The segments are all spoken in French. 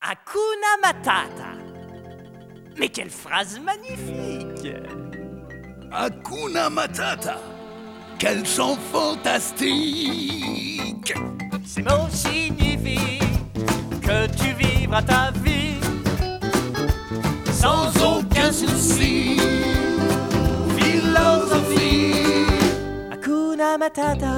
Hakuna Matata. Mais quelle phrase magnifique! Hakuna Matata. Quel chant fantastique! Ces mots signifient que tu vivras ta vie Sans aucun souci. Philosophie. Hakuna Matata.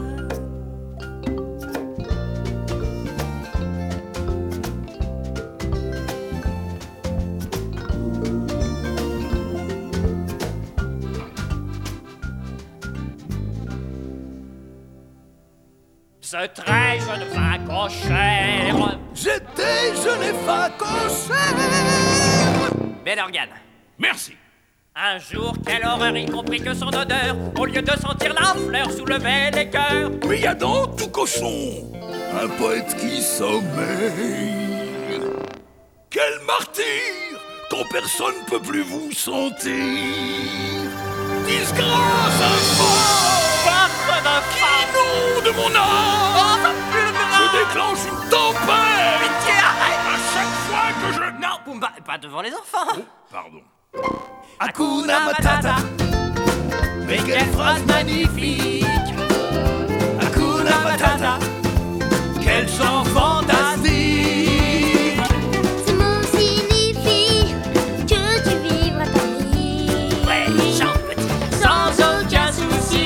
Ce très jeune facochère. J'étais jeune facochère. Bel organe. Merci. Un jour, quelle horreur, y compris que son odeur, au lieu de sentir la fleur, soulevait les cœurs. Mais y a dans tout cochon un poète qui sommeille. Quel martyr quand personne peut plus vous sentir. Disgrâce infâme qui inonde mon âme. Je déclenche une tempête. Pitié, arrête. À chaque fois que je... Non, Pumba, pas devant les enfants. Oh, pardon. Hakuna Matata. Mais quelle phrase magnifique. Hakuna Matata. Quel chant fantastique. Ce mot signifie que tu vivras ta vie. Ouais, chant petit. Sans aucun souci.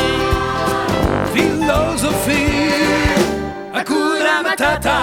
Philosophie. Hakuna Matata.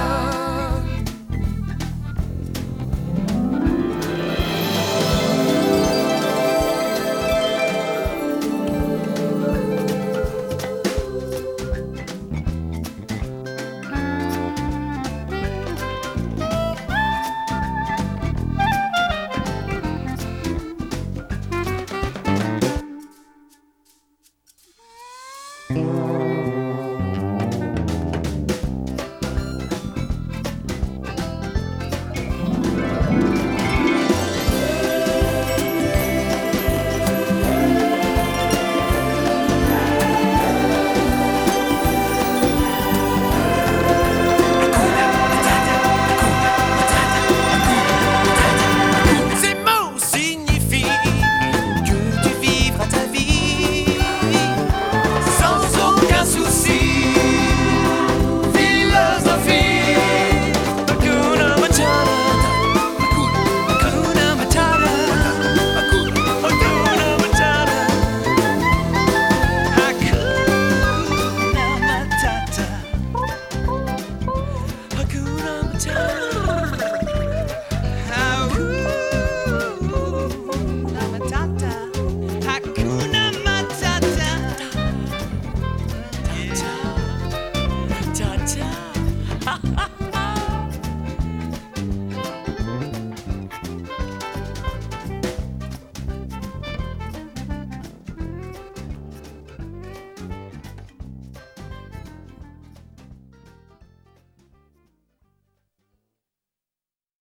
Ces mots signifient que tu vivras ta vie sans aucun souci. Philosophie. Hakuna Matata. Hakuna Matata. Hakuna Matata. Hakuna Matata. Hakuna Matata.